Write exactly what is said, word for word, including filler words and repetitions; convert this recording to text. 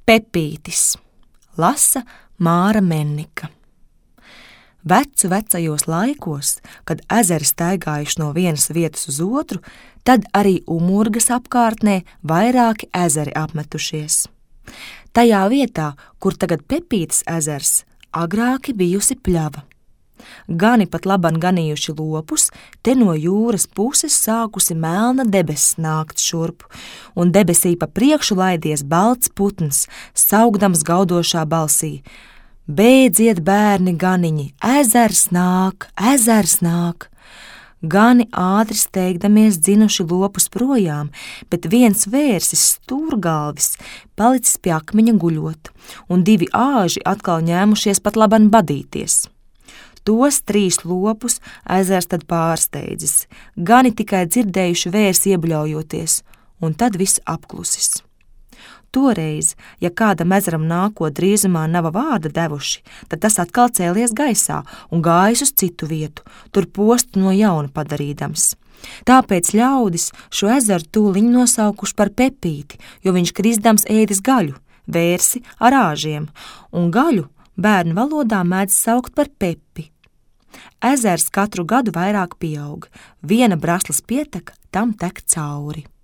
Pepītis, lasa Māra Mennika. Vecu vecajos laikos, kad ezeri staigājuši no vienas vietas uz otru, tad arī Umurgas apkārtnē vairāki ezeri apmetušies. Tajā vietā, kur tagad Pepītes ezers, agrāki bijusi pļava. Gani pat laban ganījuši lopus, te no jūras puses sākusi melna debesis nākt šurp, un debesī pa priekšu laidies balts putns, saugdams gaudošā balsī: Beidziet, bērni ganiņi, ezers nāk, ezers nāk! Gani ātri steigdamies dzinuši lopus projām, bet viens vērsis stūrgalvis palicis pie akmeņa guļot, un divi āži atkal ņēmušies pat laban badīties. Tos trīs lopus ezers tad pārsteidzis, gani tikai dzirdējuši vērsi iebļaujoties, un tad viss apklusis. Toreiz, ja kādam ezeram nākot drīzumā nav vārda devuši, tad tas atkal cēlies gaisā un gājis uz citu vietu, tur postu no jauna padarīdams. Tāpēc ļaudis šo ezeru tūliņ nosaukuši par Pepīti, jo viņš krizdams ēdis gaļu, vērsi ar āžiem, un gaļu bērnu valodā mēdz saukt par Pepi. Ezers katru gadu vairāk pieaug, viena braslas pieteka, tam tek cauri.